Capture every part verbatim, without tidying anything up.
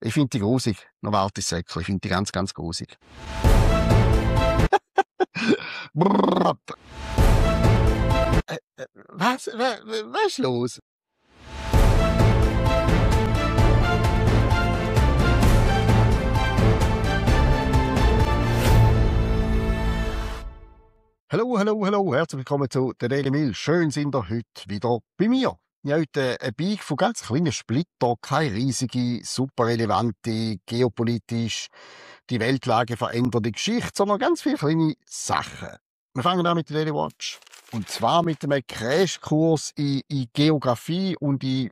Ich finde die grusig. Noch Waltissäckli. Ich finde die ganz, ganz grusig. Brrrr. Äh, äh, was? Was, was ist los? Hallo, hallo, hallo. Herzlich willkommen zu der Daily Mail. Schön sind ihr heute wieder bei mir. Ich habe heute ein Bike von ganz kleinen Splitter, keine riesige, super relevante, geopolitisch die Weltlage verändernde Geschichte, sondern ganz viele kleine Sachen. Wir fangen an mit der Daily Watch. Und zwar mit einem Crashkurs in, in Geografie und in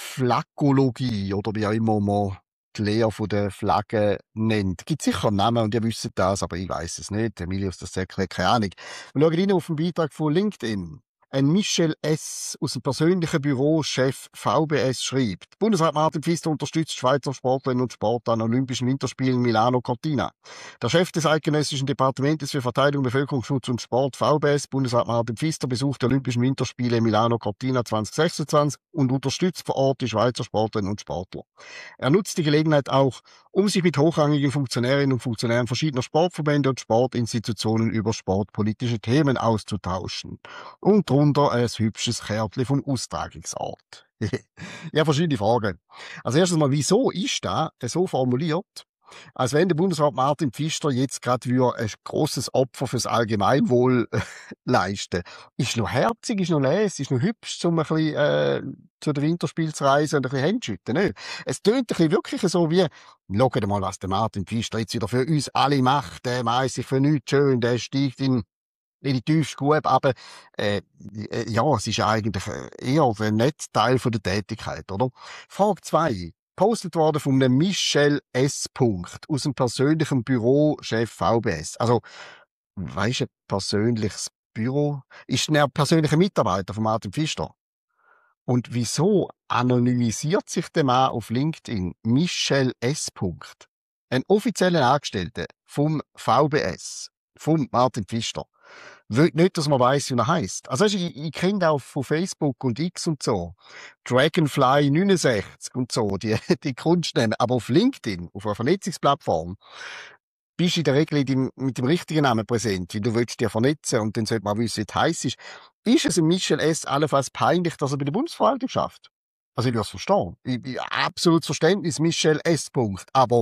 Flaggologie, oder wie auch immer man die Lehre von der Flagge nennt. Gibt sicher einen Namen und ihr wisst das, aber ich weiß es nicht. Emilius, das sagt keine Ahnung. Wir schauen rein auf den Beitrag von LinkedIn. Ein Michel S. aus dem persönlichen Büro, Chef V B S, schreibt: Bundesrat Martin Pfister unterstützt Schweizer Sportlerinnen und Sportler an Olympischen Winterspielen Milano Cortina. Der Chef des Eidgenössischen Departements für Verteidigung, Bevölkerungsschutz und Sport, V B S, Bundesrat Martin Pfister, besucht die Olympischen Winterspiele Milano Cortina zwanzig sechsundzwanzig und unterstützt vor Ort die Schweizer Sportlerinnen und Sportler. Er nutzt die Gelegenheit auch, um sich mit hochrangigen Funktionärinnen und Funktionären verschiedener Sportverbände und Sportinstitutionen über sportpolitische Themen auszutauschen. Und darunter ein hübsches Kärtchen vom Austragungsort. Ja, verschiedene Fragen. Als erstes mal, wieso ist das so formuliert, als wenn der Bundesrat Martin Pfister jetzt gerade ein grosses Opfer fürs Allgemeinwohl äh, leisten? Ist noch herzig, ist noch les, ist noch hübsch, um ein bisschen äh, zu den Winterspielen zu reisen und ein bisschen Hände zu schütten, nicht? Es tönt ein bisschen wirklich so wie, schaut mal, was der Martin Pfister jetzt wieder für uns alle macht. Der meint sich für nichts schön, der steigt in in die tiefste Grube, aber äh, äh, ja, es ist eigentlich eher der nette Teil von der Tätigkeit, oder? Frage zwei. Postet worden von einem Michel S. aus dem persönlichen Büro Chef V B S. Also, weisst du, ein persönliches Büro? Ist er ein persönlicher Mitarbeiter von Martin Pfister? Und wieso anonymisiert sich der Mann auf LinkedIn Michel S. Ein offizieller Angestellter vom V B S, vom Martin Pfister, will nicht, dass man weiss, wie er heisst. Also, ich, ich kenne auch von Facebook und X und so. Dragonfly neunundsechzig und so, die, die Kunstnamen. Aber auf LinkedIn, auf einer Vernetzungsplattform, bist du in der Regel dem, mit dem richtigen Namen präsent, weil du willst dich vernetzen und dann sollte man wissen, wie du heisst. Ist es im Michel S. allenfalls peinlich, dass er bei der Bundesverwaltung schafft? Also, ich würde es verstehen. Ich, ich, absolut Verständnis, Michel S. Aber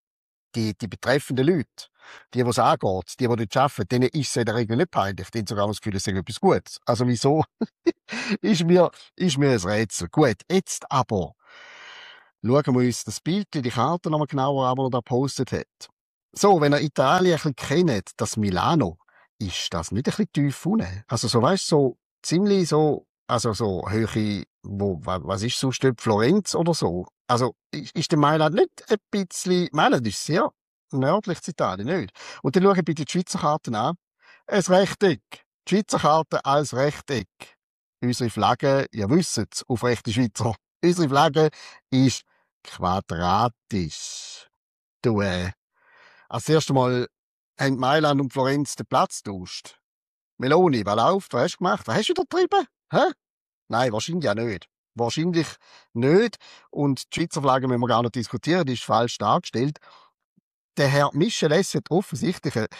die, die betreffenden Leute, die, die es angeht, die, die dort arbeiten, denen ist es in der Regel nicht peinlich. Die haben sogar das Gefühl, es sei etwas Gutes. Also wieso? ist mir, ist mir ein Rätsel. Gut, jetzt aber schauen wir uns das Bild, die Karte nochmal genauer an, die er da gepostet hat. So, wenn ihr Italien ein bisschen kennt, das Milano, ist das nicht ein bisschen tief unten? Also so, weißt du, so ziemlich so, also so Höhe, wo, was ist sonst dort, Florenz oder so? Also, ist, ist der Mailand nicht ein bisschen, Mailand ist sehr nördlich zu Italien, nicht? Und dann schauen bitte die Schweizer Karten an. Ein Rechteck. Die Schweizer Karte als Rechteck. Unsere Flagge, ihr wisst es, auf rechte Schweizer. Unsere Flagge ist quadratisch. Du, äh, als erstes Mal haben Mailand und Florenz den Platz getauscht. Meloni, was läuft? Was hast du gemacht? Was hast du da getrieben? Hä? Nein, wahrscheinlich auch nicht. Wahrscheinlich nicht. Und die Schweizer Flagge müssen wir gar nicht diskutieren, die ist falsch dargestellt. Der Herr Michel S. hat offensichtlich ein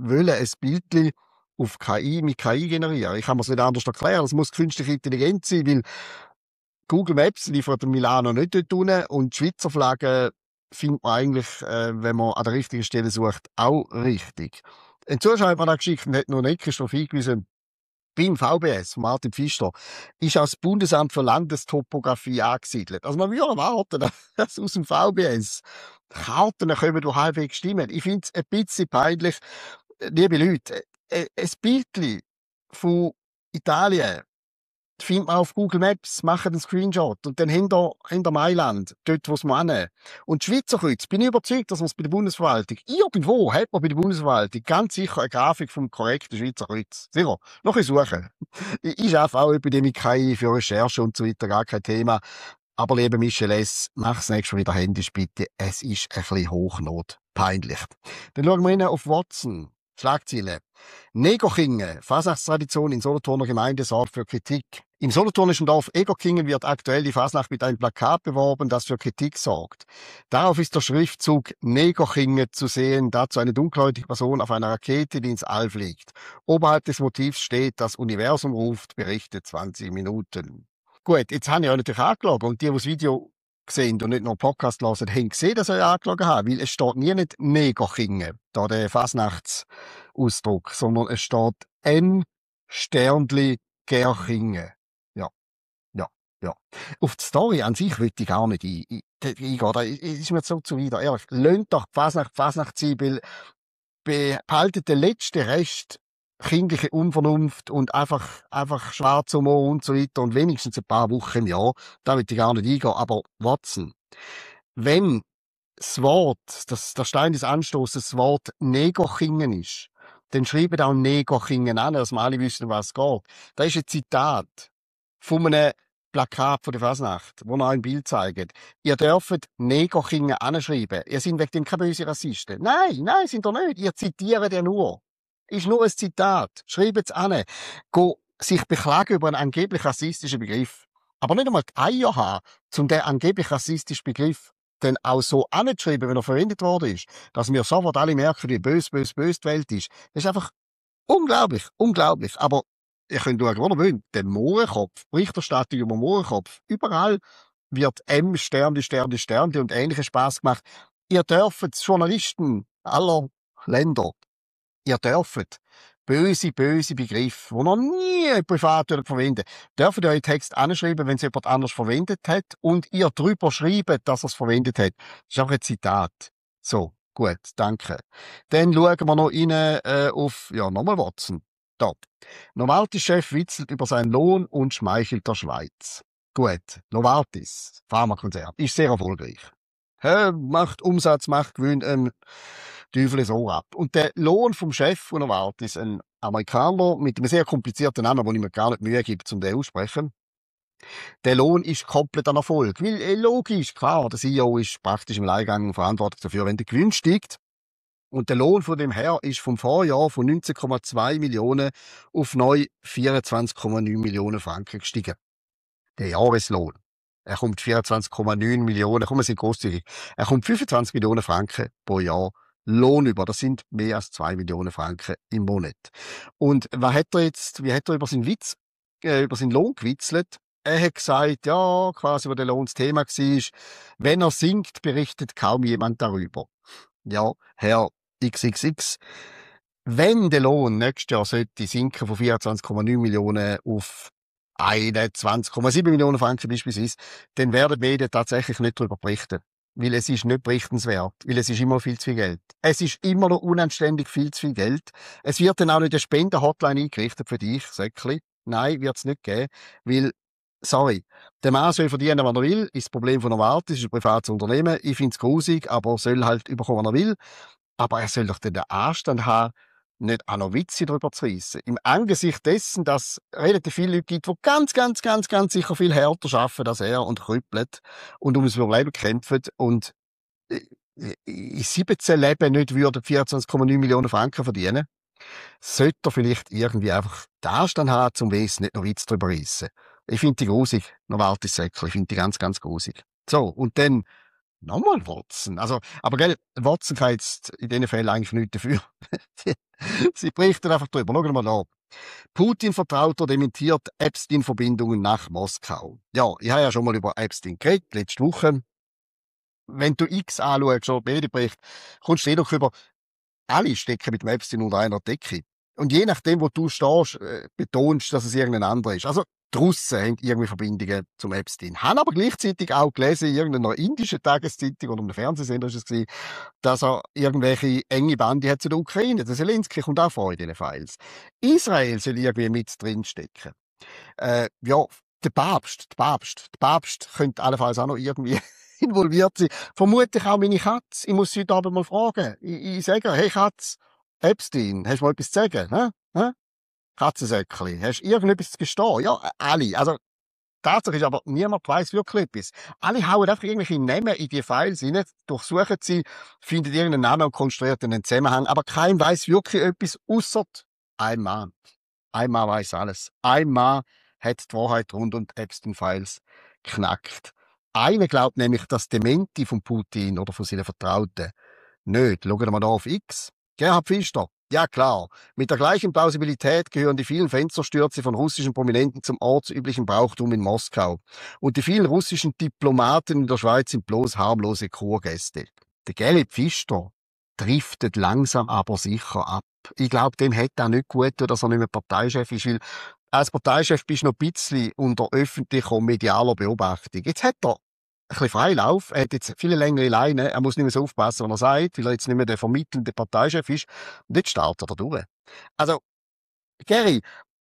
Bild auf K I, mit K I generieren. Ich kann mir es nicht anders erklären. Das muss künstliche Intelligenz sein, weil Google Maps liefert Milano nicht dort unten und die Schweizer Flagge findet man eigentlich, äh, wenn man an der richtigen Stelle sucht, auch richtig. Ein Zuschauer hat mir da geschickt und hat noch nicht darauf hingewiesen, beim V B S, von Martin Pfister, ist auch das Bundesamt für Landestopographie angesiedelt. Also man würde erwarten, dass aus dem V B S Karten kommen, die halbwegs stimmen. Ich finde es ein bisschen peinlich. Liebe Leute, ein Bild von Italien findet man auf Google Maps, macht einen Screenshot und dann hinter, hinter Mailand, dort, wo es man hin. Und die Schweizer Kreuz, bin ich überzeugt, dass man es bei der Bundesverwaltung, irgendwo hat man bei der Bundesverwaltung ganz sicher eine Grafik vom korrekten Schweizer Kreuz. Sicher. Noch ein Suchen. Ich, ich arbeite auch bei dem K I für Recherche und so weiter, gar kein Thema. Aber liebe Michel S., mach das nächste Mal wieder händisch, bitte. Es ist ein bisschen Hochnot. Peinlich. Dann schauen wir rein auf Watson. Schlagziele. Negerkingen, Fasnachtstradition in Solothurner Gemeinde sorgt für Kritik. Im Solothurnischen Dorf Egerkingen wird aktuell die Fasnacht mit einem Plakat beworben, das für Kritik sorgt. Darauf ist der Schriftzug Negerkingen zu sehen, dazu eine dunkelhäutige Person auf einer Rakete, die ins All fliegt. Oberhalb des Motivs steht, das Universum ruft, berichtet zwanzig Minuten. Gut, jetzt habe ich euch natürlich angeschaut und die, die das Video sehen und nicht nur einen Podcast hören, haben gesehen, dass ich euch angeschaut habe, weil es steht nie nicht Negerkingen, da der Fasnachtsausdruck, sondern es steht N Sternli Gerkingen. Ja, ja, ja. Auf die Story an sich will ich gar nicht ein- ein- eingehen. Da ist mir so zuwider. Ehrlich, lasst doch die Fasnacht, die Fasnacht sein, weil behaltet den letzten Rest kindliche Unvernunft und einfach, einfach schwarz Humor und so weiter und wenigstens ein paar Wochen im Jahr. Da will ich gar nicht eingehen. Aber Watson, wenn das Wort, das, der Stein des Anstoßes, das Wort Negerkingen ist, dann schreibt auch Negerkingen an, dass wir alle wissen, um was es geht. Da ist ein Zitat von einem Plakat von der Fasnacht, wo noch ein Bild zeigt. Ihr dürft Negerkingen anschreiben. Ihr seid wegen dem keine böse Rassisten. Nein, nein, sind ihr nicht. Ihr zitiert ja nur. Ist nur ein Zitat. Schreibt es an. Go sich beklagen über einen angeblich rassistischen Begriff. Aber nicht einmal die Eier haben, um den angeblich rassistischen Begriff dann auch so anzuschreiben, wenn er verwendet worden ist, dass wir sofort alle merken, wie bös, bös, bös die Welt ist. Das ist einfach unglaublich, unglaublich. Aber ihr könnt schauen, wo ihr wollt. Der Mohrenkopf, Berichterstattung über Mohrenkopf, überall wird M, Sternli, Sternli, Sternli und ähnliches Spaß gemacht. Ihr dürft, Journalisten aller Länder, ihr dürft böse, böse Begriffe, die noch nie privat verwendet, dürft ihr euren Text anschreiben, wenn es jemand anders verwendet hat und ihr drüber schreibt, dass er es verwendet hat. Das ist auch ein Zitat. So, gut, danke. Dann schauen wir noch rein äh, auf, ja, nochmal Watson. Da. Novartis-Chef witzelt über seinen Lohn und schmeichelt der Schweiz. Gut, Novartis, Pharmakonzern, ist sehr erfolgreich. Hä, macht Umsatz, macht Gewinn, ähm, Teufel so ab. Und der Lohn vom Chef von Novartis, ein Amerikaner mit einem sehr komplizierten Namen, den ich mir gar nicht Mühe gibt, um den aussprechen. Der Lohn ist komplett ein Erfolg. Weil, äh, logisch, klar, der C E O ist praktisch im Alleingang und verantwortlich dafür, wenn der Gewinn steigt. Und der Lohn von dem Herr ist vom Vorjahr von neunzehn Komma zwei Millionen auf neu vierundzwanzig Komma neun Millionen Franken gestiegen. Der Jahreslohn. Er kommt vierundzwanzig Komma neun Millionen, kommen Sie großzügig. Er kommt fünfundzwanzig Millionen Franken pro Jahr Lohn über. Das sind mehr als zwei Millionen Franken im Monat. Und was hat er jetzt, wie hat er über seinen Witz, äh, über seinen Lohn gewitzelt? Er hat gesagt, ja, quasi, wo der Lohn das Thema war, wenn er singt, berichtet kaum jemand darüber. Ja, Herr X X X. Wenn der Lohn nächstes Jahr sollte sinken von vierundzwanzig Komma neun Millionen auf einundzwanzig Komma sieben Millionen Franken beispielsweise, dann werden die Medien tatsächlich nicht darüber berichten. Weil es ist nicht berichtenswert. Weil es ist immer viel zu viel Geld. Es ist immer noch unanständig viel zu viel Geld. Es wird dann auch nicht eine Spenden-Hotline eingerichtet für dich, Säckli. Nein, wird es nicht geben. Weil, sorry, der Mann soll verdienen, was er will. Ist das Problem von Novartis, ist ein privates Unternehmen. Ich finde es grusig, aber er soll halt überkommen, was er will. Aber er soll doch den Anstand haben, nicht auch noch Witze darüber zu reissen. Im Angesicht dessen, dass es relativ viele Leute gibt, die ganz, ganz, ganz, ganz sicher viel härter arbeiten als er und krüppeln und ums Überleben kämpfen und äh, in siebzehn Leben nicht würden vierundzwanzig Komma neun Millionen Franken verdienen, sollte er vielleicht irgendwie einfach den Anstand haben, zum Wesen nicht noch Witze darüber reissen. Ich finde die grusig, Novartis Säckli, ich finde die ganz, ganz grusig. So, und dann nochmal Watson. Also, aber gell, Watson kann jetzt in diesen Fällen eigentlich nichts dafür. Sie berichten einfach drüber. Schauen wir mal an. Putin-Vertrauter dementiert Epstein-Verbindungen nach Moskau. Ja, ich habe ja schon mal über Epstein geredet, letzte Woche. Wenn du X anschaust, oder Medienbericht, kommst du doch über, alle stecken mit dem Epstein unter einer Decke. Und je nachdem, wo du stehst, äh, betonst, dass es irgendein anderer ist. Also, die Russen haben irgendwie Verbindungen zum Epstein. Haben aber gleichzeitig auch gelesen, in irgendeiner indischen Tageszeitung oder einem Fernsehsender ist es gewesen, dass er irgendwelche enge Bande hat zu der Ukraine. Der Zelensky kommt auch vor in diesen Files. Israel soll irgendwie mit drin stecken. Äh, ja, der Papst, der Papst, der Papst könnte allenfalls auch noch irgendwie involviert sein. Vermutlich auch meine Katze. Ich muss sie heute Abend mal fragen. Ich, ich sage, hey Katz, Epstein, hast du mal etwas zu sagen? Hä? Hä? Katzensäckli, hast du irgendetwas zu gestehen? Ja, alle. Also, Tatsache ist aber, niemand weiss wirklich etwas. Alle hauen einfach irgendwelche Namen in die Files rein, durchsuchen sie, finden irgendeinen Namen und konstruieren einen Zusammenhang, aber kein weiss wirklich etwas, ausser ein Mann. Ein Mann weiss alles. Ein Mann hat die Wahrheit rund um die Epstein-Files knackt. Einer glaubt nämlich, dass Dementi von Putin oder von seinen Vertrauten nicht. Schauen wir mal da auf X. Gerhard Pfister. Ja klar, mit der gleichen Plausibilität gehören die vielen Fensterstürze von russischen Prominenten zum ortsüblichen Brauchtum in Moskau. Und die vielen russischen Diplomaten in der Schweiz sind bloß harmlose Kurgäste. Der Gerhard Pfister driftet langsam aber sicher ab. Ich glaube, dem hätte auch nicht gut, dass er nicht mehr Parteichef ist, weil als Parteichef bist du noch ein bisschen unter öffentlicher und medialer Beobachtung. Jetzt hat er ein bisschen Freilauf, er hat jetzt viele längere Leine, er muss nicht mehr so aufpassen, was er sagt, weil er jetzt nicht mehr der vermittelnde Parteichef ist. Und jetzt startet er durch. Also, Gary,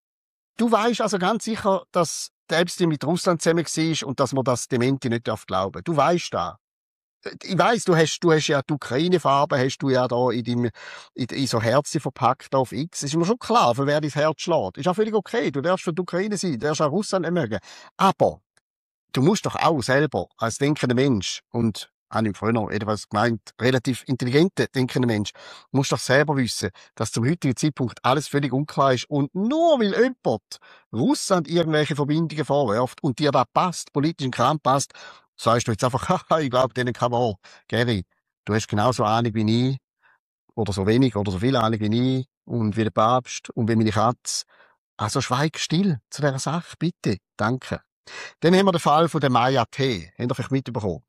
du weißt also ganz sicher, dass der Epstein mit Russland zusammen war und dass man das Dementi nicht glauben darf. Du weißt das. Ich weiss, du hast, du hast ja die Ukraine-Farbe, hast du ja da in deinem, in, in so Herzen verpackt auf X. Ist mir schon klar, für wer dein Herz schlägt. Ist auch völlig okay. Du darfst für die Ukraine sein, du darfst auch Russland nicht mögen. Aber, du musst doch auch selber, als denkender Mensch, und habe ich früher etwas gemeint, relativ intelligenter denkender Mensch, musst doch selber wissen, dass zum heutigen Zeitpunkt alles völlig unklar ist und nur weil jemand Russland irgendwelche Verbindungen vorwirft und dir da passt, politischen Kram passt, sagst du jetzt einfach, haha, ich glaube, denen kann man. Gary, du hast genauso Ahnung wie ich, oder so wenig, oder so viel Ahnung wie ich, und wie der Papst, und wie meine Katze. Also schweig still zu dieser Sache, bitte. Danke. Dann haben wir den Fall von der Maya T. Habt ihr vielleicht mitbekommen?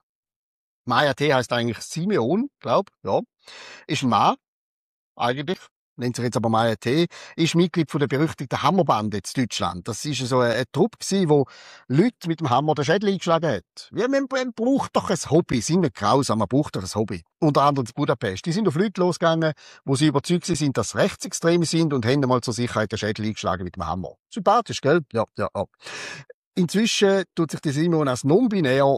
Maya T. heisst eigentlich Simeon, glaub, ja. Ist ein Mann, eigentlich. Nennt sich jetzt aber Maya T. Ist Mitglied von der berüchtigten Hammerbande in Deutschland. Das ist so eine, eine Truppe gewesen, wo Leute mit dem Hammer den Schädel eingeschlagen hat. Ja, man, man braucht doch ein Hobby. Sind nicht grausam, man braucht doch ein Hobby. Unter anderem in Budapest. Die sind auf Leute losgegangen, wo sie überzeugt sind, dass sie Rechtsextreme sind und haben einmal zur Sicherheit den Schädel eingeschlagen mit dem Hammer. Sympathisch, gell? Ja, ja, ja. Inzwischen tut sich die Simon als non-binär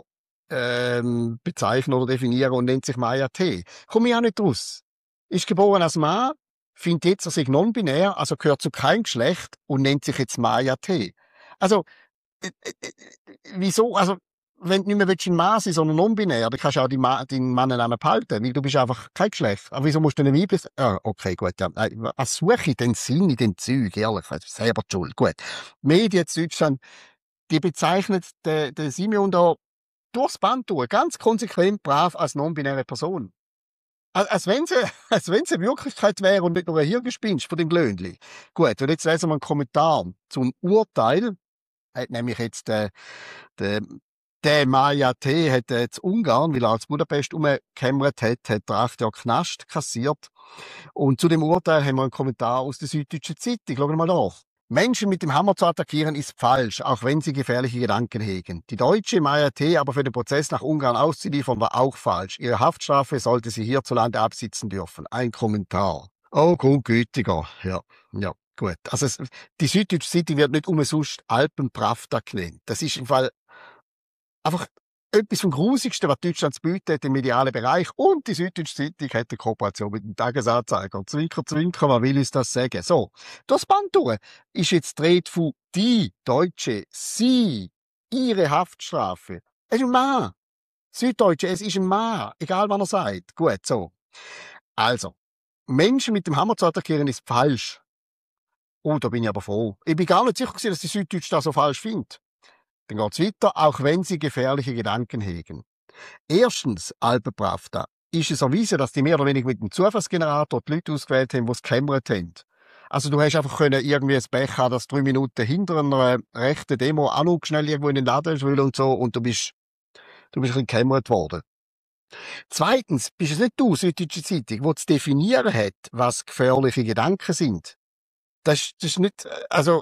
ähm, bezeichnen oder definieren und nennt sich Maya T. Komme ich auch nicht raus. Ist geboren als Mann, findet jetzt, er sei non-binär, also gehört zu keinem Geschlecht und nennt sich jetzt Maya T. Also, äh, äh, äh, wieso? Also, wenn du nicht mehr willst, ein Mann sein, sondern non-binär, dann kannst du auch deinen Ma deinen Mannennamen behalten, weil du bist einfach kein Geschlecht. Aber wieso musst du nicht weiblich sein? Ah, okay, gut, ja. Äh, Was suche ich denn Sinn in dem Zeug, ehrlich? Also, selber die Schuld. Gut. Medien in Deutschland, die bezeichnen den, den Simeon da durchs Band durch, ganz konsequent brav als non-binäre Person. Als, als wenn sie, als wenn sie Wirklichkeit wäre und nicht nur ein Hirngespinst von dem Glöhnli. Gut, und jetzt lesen wir einen Kommentar zum Urteil. Hat nämlich jetzt der, der, der Maya T. hat jetzt Ungarn, weil er als Budapest umgekämmert hat, hat er acht Jahre Knast kassiert. Und zu dem Urteil haben wir einen Kommentar aus der Süddeutschen Zeitung. Schauen wir mal nach. Menschen mit dem Hammer zu attackieren ist falsch, auch wenn sie gefährliche Gedanken hegen. Die deutsche Maya T. aber für den Prozess nach Ungarn auszuliefern war auch falsch. Ihre Haftstrafe sollte sie hierzulande absitzen dürfen. Ein Kommentar. Oh, Grundgütiger. Ja, ja, gut. Also es, die Süddeutsche Zeitung wird nicht umsonst Alpenpravda genannt. Das ist im Fall einfach etwas vom Grusigsten, was Deutschland zu bieten hat im medialen Bereich. Und die Süddeutsche Zeitung hat eine Kooperation mit dem Tagesanzeiger. Zwinker, zwinker, was will uns das sagen? So, das Band durch ist jetzt die Rede von die Deutsche, sie, ihre Haftstrafe. Es ist ein Mann. Süddeutsche, es ist ein Mann. Egal, was er sagt. Gut, so. Also, Menschen mit dem Hammer zu attackieren ist falsch. Oh, da bin ich aber froh. Ich bin gar nicht sicher gewesen, dass die Süddeutsche das so falsch findet. Dann geht's weiter, auch wenn sie gefährliche Gedanken hegen. Erstens, Alpenpravda, ist es erwiesen, dass die mehr oder weniger mit dem Zufallsgenerator die Leute ausgewählt haben, die es gekämmert haben. Also du hast einfach können irgendwie ein Pech haben, dass drei Minuten hinter einer rechten Demo auch noch schnell irgendwo in den Laden will und so, und du bist, du bist ein bisschen gekämmert worden. Zweitens, bist es nicht du, Süddeutsche Zeitung, die zu definieren hat, was gefährliche Gedanken sind. Das, ist- das ist nicht, also,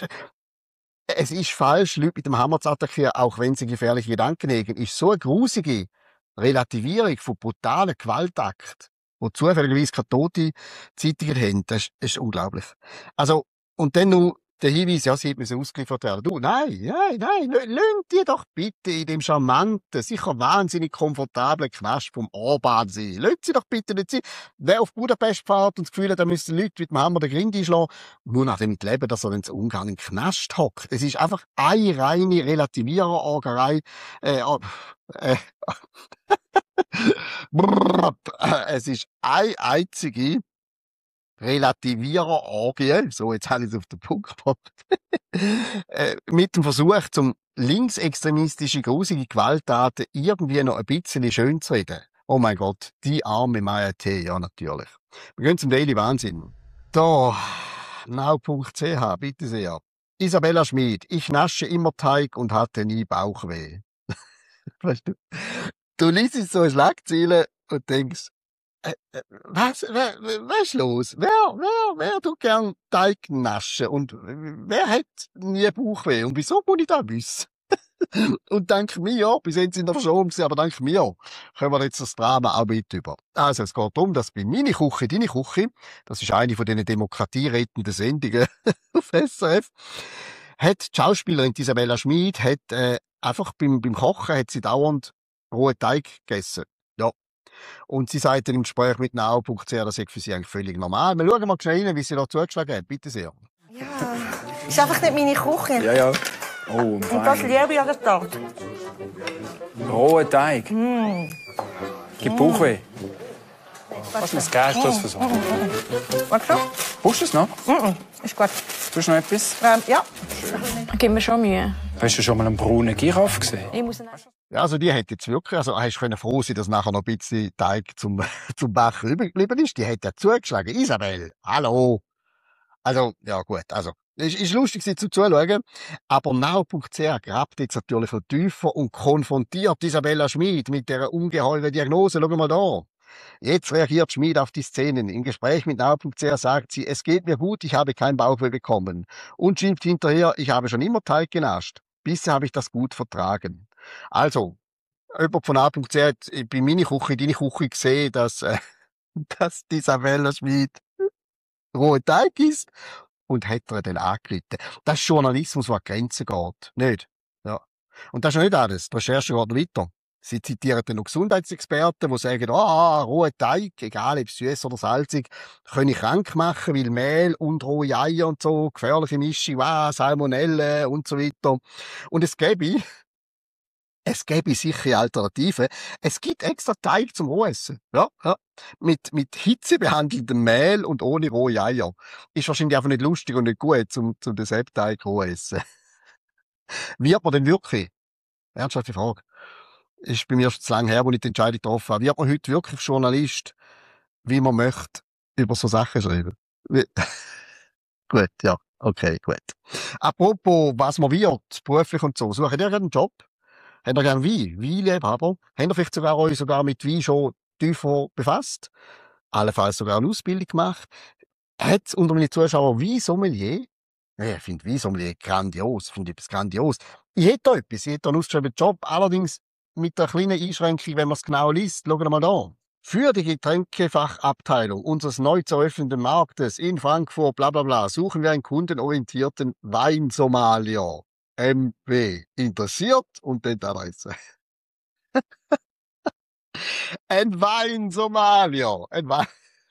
es ist falsch, Leute mit dem Hammer zu attackieren, auch wenn sie gefährliche Gedanken hegen. Ist so eine grusige Relativierung von brutalen Gewaltakten, wo zufälligerweise keine tote Zeitungen haben. Das ist, ist unglaublich. Also, und dann noch der Hinweis, ja, sie hat müssen ausgeliefert werden. Du, nein, nein, nein, lass die doch bitte in dem charmanten, sicher wahnsinnig komfortablen Knast vom Orban sein. Lass sie doch bitte nicht sein. Wer auf Budapest fährt und das Gefühl hat, da müssen Leute mit dem Hammer den Grind einschlagen, nur nach damit leben, dass er in Ungarn in den Knast hockt. Es ist einfach eine reine Relativiererorgerei. Äh, äh, es ist eine einzige Relativierer-Orgie, so jetzt habe ich es auf den Punkt gebracht, äh, mit dem Versuch, zum linksextremistische, grusige Gewalttaten irgendwie noch ein bisschen schön zu reden. Oh mein Gott, die arme Maya T, ja natürlich. Wir gehen zum Daily Wahnsinn. Da, now punkt c h, bitte sehr. Isabella Schmid, ich nasche immer Teig und hatte nie Bauchweh. Weißt du, du liest so eine Schlagzeile und denkst, äh, äh, was, wer, wer was ist los? Wer, wer, wer tut gern Teig naschen? Und wer hat nie Bauchweh? Und wieso muss ich das wissen? Und dank mir, bis jetzt sind wir verschont gewesen, aber dank mir können wir jetzt das Drama auch mit über. Also, es geht darum, dass bei «Meine Küche, deine Küche», das ist eine von diesen demokratierettenden Sendungen auf S R F, hat die Schauspielerin Isabella Schmid hat, äh, einfach beim, beim Kochen hat sie dauernd rohen Teig gegessen. Ja. Und sie sagt dann im Gespräch mit now punkt c h, das ist für sie eigentlich völlig normal. Wir schauen mal schnell rein, wie sie da zugeschlagen hat. Bitte sehr. Ja, ist einfach nicht meine Küche. Ja, ja. Oh, und das liebe ich an der Tat. Roher Teig. Mm. Gibt Bauchweh. Was ist das Gäste für so? Was schon? Brauchst du es noch? Mm, ist gut. Tust du noch etwas? Ähm, ja. Gib mir schon Mühe. Hast du schon mal einen braunen Giraffe gesehen? Ich muss Ja, also die hat jetzt wirklich, also hast du froh sein, dass nachher noch ein bisschen Teig zum, zum Bach übrig geblieben ist. Die hat ja zugeschlagen. Isabel, hallo. Also, ja gut, also, es ist lustig, sie zuzuschauen. Aber now punkt c h grabt jetzt natürlich noch tiefer und konfrontiert Isabella Schmid mit dieser ungeheuren Diagnose. Schau mal da. Jetzt reagiert Schmid auf die Szenen. Im Gespräch mit now punkt c h sagt sie, es geht mir gut, ich habe kein Bauchweh bekommen. Und schiebt hinterher, ich habe schon immer Teig genascht. Bisher habe ich das gut vertragen. Also, jemand von now punkt c h hat bei «Meine Küche, deine Küche» gesehen, dass, äh, dass Isabella Schmid rohen Teig isst und hat er dann angelitten. Das ist Journalismus, der an die Grenzen geht. Nicht? Ja. Und das ist noch nicht alles. Die Recherche geht noch weiter. Sie zitieren dann noch Gesundheitsexperten, die sagen, ah, roher Teig, egal ob süß oder salzig, können krank machen, weil Mehl und rohe Eier und so, gefährliche Mischung, ah, Salmonellen und so weiter. Und es gäbe, es gäbe sicher Alternativen. Es gibt extra Teig zum Rohessen. Ja, ja. Mit, mit Hitze behandeltem Mehl und ohne rohe Eier. Ist wahrscheinlich einfach nicht lustig und nicht gut, zum, zum den Selbstteig roh essen. Wird man denn wirklich? Ernsthafte Frage. Ist bei mir schon zu lange her, wo ich die Entscheidung getroffen habe. Wird man heute wirklich Journalist, wie man möchte, über so Sachen schreiben? Wie gut, ja. Okay, gut. Apropos, was man wird, beruflich und so. Sucht ihr einen Job? Habt ihr gerne Wein? Weinliebhaber? Habt ihr vielleicht sogar euch sogar mit Wein schon tiefer befasst? Allenfalls sogar eine Ausbildung gemacht? Hat es unter meinen Zuschauern Wein-Sommelier? Ja, ich finde Wein-Sommelier grandios. Ich finde etwas grandios. Ich hätte da etwas. Ich hätte da einen ausgeschriebenen Job. Allerdings mit einer kleinen Einschränkung, wenn man es genau liest. Schauen wir mal da. Für die Getränkefachabteilung unseres neu zu eröffnenden Marktes in Frankfurt, bla bla bla, suchen wir einen kundenorientierten Weinsomalier. M W. Interessiert und dann die Adresse. Ein Weinsomalier. Ein Wein.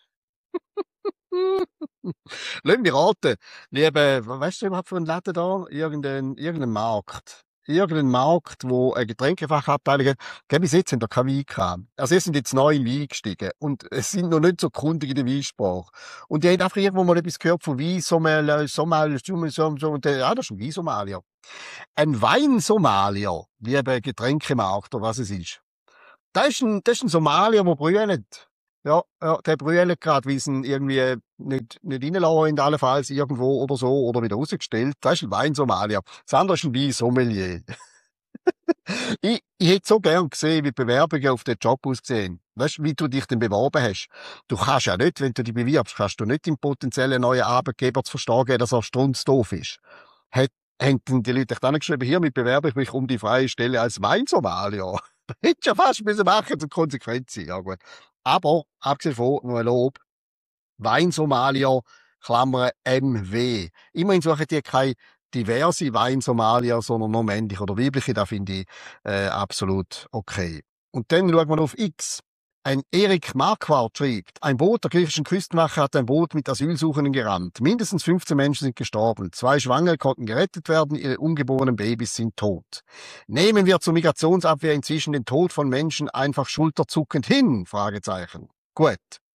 Lass mich raten. Liebe, weißt du überhaupt für einen Laden da? Irgendein, irgendein Markt. Irgendein Markt, wo eine Getränkefachabteilung hat. Gell, bis jetzt haben wir keinen Wein gehabt. Also, sie sind jetzt neu in Wein gestiegen. Und es sind noch nicht so kundig in der Weinsprache. Und die haben einfach irgendwo mal etwas gehört von Wein, Sommelier, Sommelier, Sommelier, und der, ja, das ist ein Weinsomalier. Ein Weinsomalier, liebe Getränkemarkt, oder was es ist. Das ist ein, das ist ein Somalier, der brüllt. Ja, ja, der brüllt gerade, weil sie ihn irgendwie nicht, nicht reinlassen, in allenfalls irgendwo oder so, oder wieder rausgestellt. Das ist ein Weinsomalier. Das andere ist ein Weinsommelier. ich, ich hätte so gern gesehen, wie die Bewerbungen auf den Job aussehen. Weißt du, wie du dich denn beworben hast? Du kannst ja nicht, wenn du dich bewirbst, kannst du nicht dem potenziellen neuen Arbeitgeber zu verstehen geben, dass er strunzdoof ist. Hat, haben denn die Leute dann geschrieben, hier, mit bewerbe ich mich um die freie Stelle als Weinsomalier. Hättest du ja fast müssen machen, zur Konsequenz sein. Ja, gut. Aber, abgesehen von, nur ein Lob, Weinsomalier, Klammer M W. Immerhin suchen die keine diverse Weinsomalier, sondern nur männliche oder weibliche. Das finde ich äh, absolut okay. Und dann schauen wir auf X. Ein Erik Marquardt schreibt, ein Boot der griechischen Küstenwache hat ein Boot mit Asylsuchenden gerammt. Mindestens fünfzehn Menschen sind gestorben. Zwei Schwangere konnten gerettet werden, ihre ungeborenen Babys sind tot. Nehmen wir zur Migrationsabwehr inzwischen den Tod von Menschen einfach schulterzuckend hin? Fragezeichen. Gut.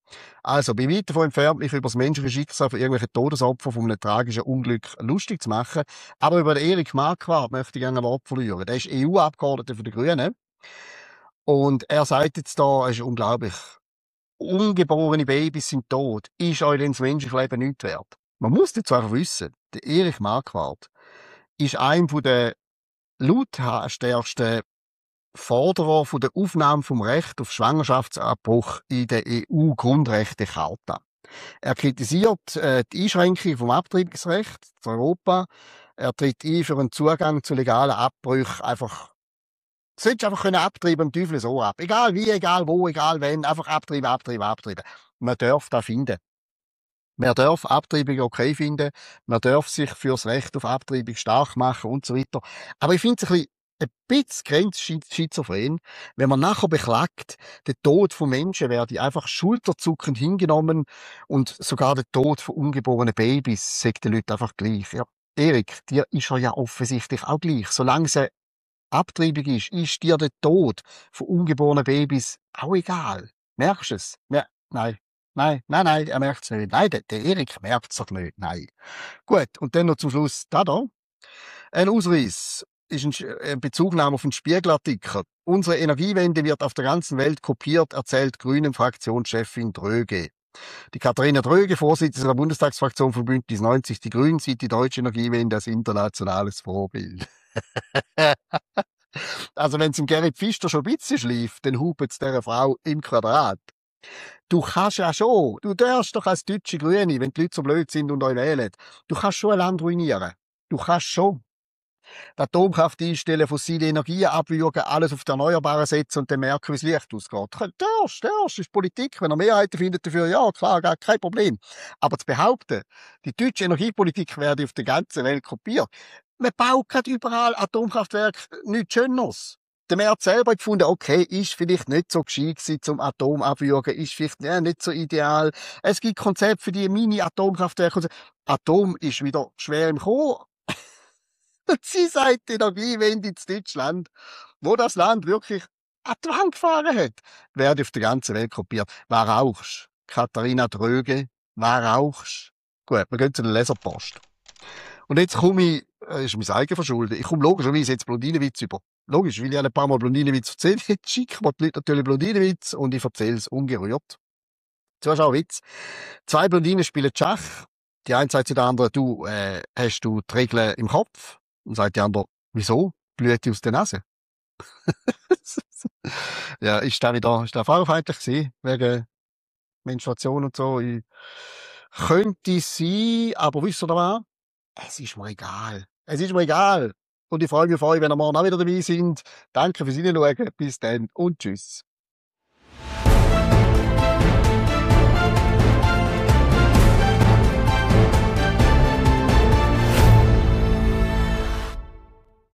Also, bin weit davon entfernt, mich über das menschliche Schicksal von irgendwelchen Todesopfern von einem tragischen Unglück lustig zu machen. Aber über den Erik Marquardt möchte ich gerne ein Wort verlieren. Der ist E U-Abgeordneter für die Grünen. Und er sagt jetzt da, es ist unglaublich, ungeborene Babys sind tot. Ist euch denn das menschliche Leben nichts wert? Man muss jetzt einfach wissen, der Erik Marquardt ist einer der lautstärksten Forderer von der Aufnahme vom Recht auf Schwangerschaftsabbruch in der E U-Grundrechtecharta. Er kritisiert äh, die Einschränkung vom Abtreibungsrecht in Europa. Er tritt ein für einen Zugang zu legalen Abbrüchen. Einfach, du solltest einfach können abtreiben, am Teufel so ab. Egal wie, egal wo, egal wenn, einfach abtreiben, abtreiben, abtreiben. Man darf das finden. Man darf Abtreibung okay finden. Man darf sich für das Recht auf Abtreibung stark machen und so weiter. Aber ich finde es ein bisschen ein bisschen grenzschizophren, wenn man nachher beklagt, der Tod von Menschen werde einfach schulterzuckend hingenommen und sogar der Tod von ungeborenen Babys sagt den Leuten einfach gleich. Ja, Erik, dir ist er ja offensichtlich auch gleich. Solange es eine Abtreibung ist, ist dir der Tod von ungeborenen Babys auch egal. Merkst du es? Ja, nein. Nein, nein, nein, er merkt es nicht. Nein, der, der Erik merkt es doch nicht. Nein. Gut, und dann noch zum Schluss da da. Ein Ausweis ist ein Bezugnahme auf einen Spiegelartikel. Unsere Energiewende wird auf der ganzen Welt kopiert, erzählt Grünen-Fraktionschefin Dröge. Die Katharina Dröge, Vorsitzende der Bundestagsfraktion von Bündnis neunzig Die Grünen, sieht die deutsche Energiewende als internationales Vorbild. Also wenn es im Gerrit Pfister schon ein bisschen schläft, dann hupet es dieser Frau im Quadrat. Du kannst ja schon, du darfst doch als deutsche Grüne, wenn die Leute so blöd sind und euch wählen, du kannst schon ein Land ruinieren. Du kannst schon. Die Atomkraft einstellen, fossile Energien abwürgen, alles auf die Erneuerbaren setzen und dann merken, wie das Licht ausgeht. Das, das ist Politik. Wenn ihr Mehrheiten findet dafür, ja, klar, gar kein Problem. Aber zu behaupten, die deutsche Energiepolitik werde auf der ganzen Welt kopiert. Man baut gerade überall Atomkraftwerke, nichts Schöneres. Der Merz selber hat gefunden, okay, ist vielleicht nicht so gescheit gewesen zum Atom abwürgen, ist vielleicht ja, nicht so ideal. Es gibt Konzepte für die Mini-Atomkraftwerke. Atom ist wieder schwer im Kommen. Und sie sagt Energiewende in Deutschland, wo das Land wirklich an die Wand gefahren hat, werde auf der ganzen Welt kopiert. Wer rauchst? Katharina Dröge, wer rauchst? Gut, wir gehen zu der Leserpost. Und jetzt komme ich, das ist mein eigenes Verschulden, ich komme logischerweise jetzt Blondinenwitz über. Logisch, weil ich ein paar Mal Blondinenwitz erzähle, jetzt schicken wir die Leute natürlich Blondinenwitz und ich erzähle es ungerührt. Zuerst auch Witz. Zwei Blondinen spielen Schach. Die eine sagt zu der anderen, du, äh, hast du die Regeln im Kopf? Und sagt die andere, wieso? Blüht die aus der Nase? Ja, ist da wieder, ist da frauenfeindlich gewesen, wegen Menstruation und so. Ich könnte sein, aber wisst ihr was? Es ist mir egal. Es ist mir egal. Und ich freue mich auf euch, wenn ihr morgen auch wieder dabei sind. Danke fürs Hineinschauen. Bis dann und tschüss.